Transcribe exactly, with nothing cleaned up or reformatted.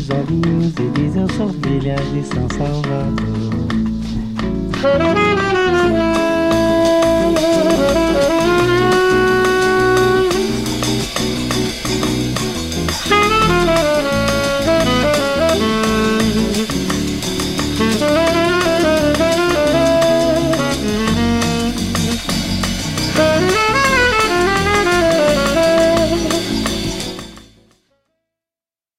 aqueles olhinhos, eles eu sou filha de São Salvador.